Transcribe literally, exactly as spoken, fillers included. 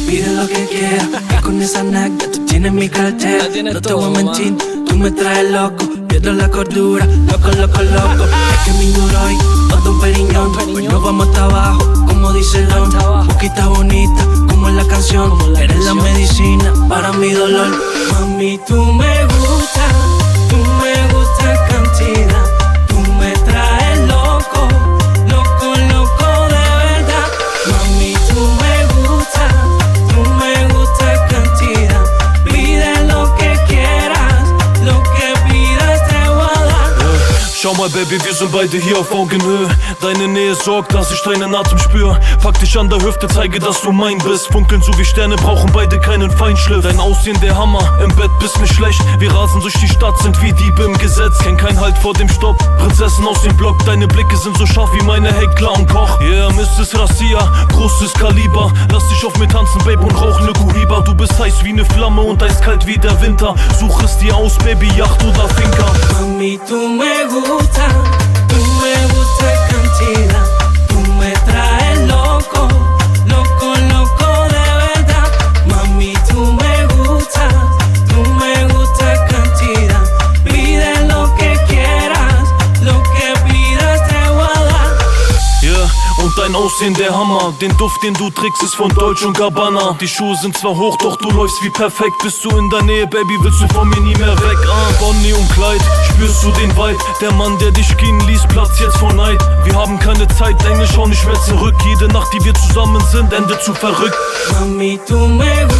pide lo que quiera, que con esa nalga tú tienes mi cartera. No te voy a mentir, tú me traes loco, pierdo la cordura, loco, loco, loco. Es que mi duro y otro un periñón, pues nos vamos hasta abajo, como dice el don. Boquita bonita, como en la canción, eres la medicina para mi dolor. Mami, tú me gustas, tú me gustas cantidad, tú me traes loco, loco, loco de verdad. Mami, tú me gustas, tú me gustas cantidad, pide lo que quieras, lo que pidas te voy a dar. Schau mal, Baby, wir sind beide hier auf Augenhöhe. Deine Nähe sorgt, dass ich deinen Atem spür. Pack dich an der Hüfte, zeige, dass du mein bist. Funkeln so wie Sterne, brauchen beide keinen Feinschliff. Dein Aussehen der Hammer, im Bett bist nicht schlecht. Wir rasen durch die Stadt, sind wie Diebe im Gesetz. Kenn kein Halt vor dem Stopp, Prinzessin aus dem Block. Deine Blicke sind so scharf wie meine Heckler und Koch. Yeah, Misses Razzia, großes Kaliber. Lass dich auf mir tanzen, Babe, und rauch ne Cohiba. Du bist heiß wie ne Flamme und eiskalt wie der Winter. Such es dir aus, Baby, Yacht oder Finca. Mami, tú me gustas, tú me gustas cantidad, tú me traes loco, loco, loco de verdad. Mami, tú me gustas, tú me gustas cantidad, pide lo que quieras, lo que pidas te voy a dar. Yeah, und dein Aussehen der Hammer. Den Duft, den du trägst, ist von Dolce und Gabbana. Die Schuhe sind zwar hoch, doch du läufst wie perfekt. Bist du in der Nähe, Baby, willst du von mir nie mehr weg. Ah, Bonnie und Clyde, spürst du den Vibe? Der Mann, der dich gehen ließ, platzt jetzt vor Neid. Wir haben keine Zeit, Engel, schau nicht mehr zurück. Jede Nacht, die wir zusammen sind, endet zu verrückt. Mami, tú me gustas.